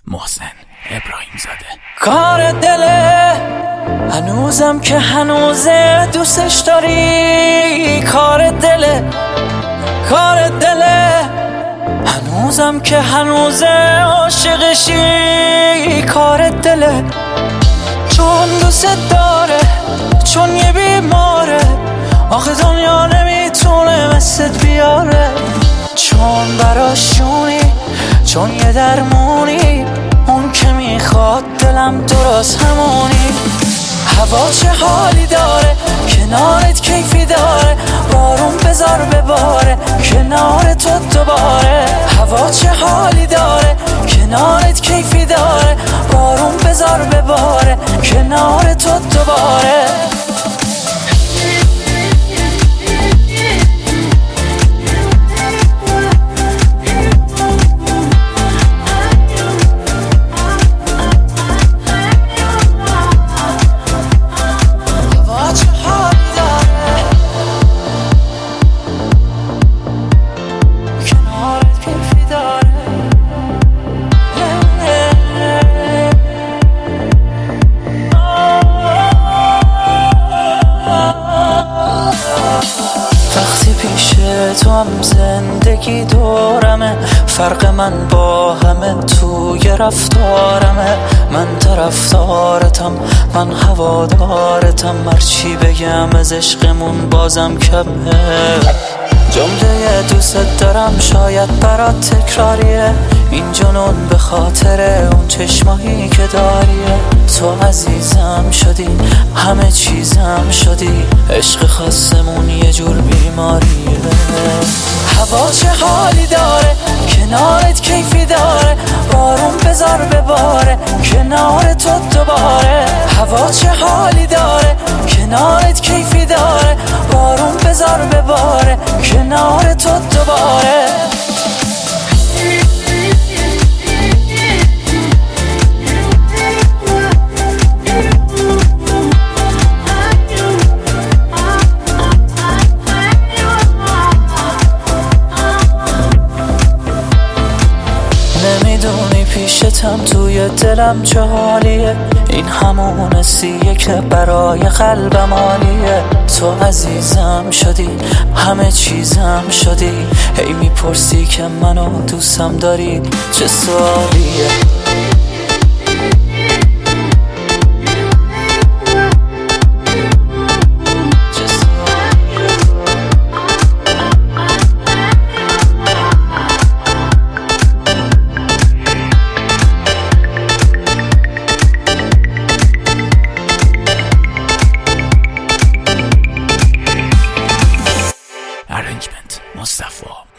محسن ابراهیم زاده. کار دله هنوزم که هنوزه دوستش داری، کار دله هنوزم که هنوزه عاشقشی، کار دله چون دوست داره، چون یه بیماره، آخه دنیا نمیتونه مثلت بیاره، چون براشونی، چون یه درمونی، اون که میخواد دلم درست همونی. هوا چه حالی داره، کنارت کیفی داره، بارون بذار بباره کنار تو دوباره. هوا چه حالی داره، کنارت کیفی داره، بارون بذار بباره کنار تو دوباره. تو هم زندگی دورمه، فرق من با همه توی رفتارمه. من طرفدارتم، من هوادارتم، هرچی بگم از عشقمون بازم کمه. جمله دوست دارم شاید برات تکراریه، این جنون به خاطر اون چشمایی که داریه. تو عزیزم شدی، همه چیزم شدی، عشق خاصمون یه جور بیماریه. هوا چه حالی داره، کنارت کیفی داره، بارون بذار بباره کنار تو دوباره. هوا چه حالی داره، کنارت کیفی داره، بارون بذار بباره کنار تو دوباره. نمیدونی پیشتم توی دلم چه حالیه، این همون حسیه که برای قلبم عالیه. تو عزیزم شدی، همه چیزم شدی، هی میپرسی که منو دوستم داری، چه سوالیه. Arrangement Mustafa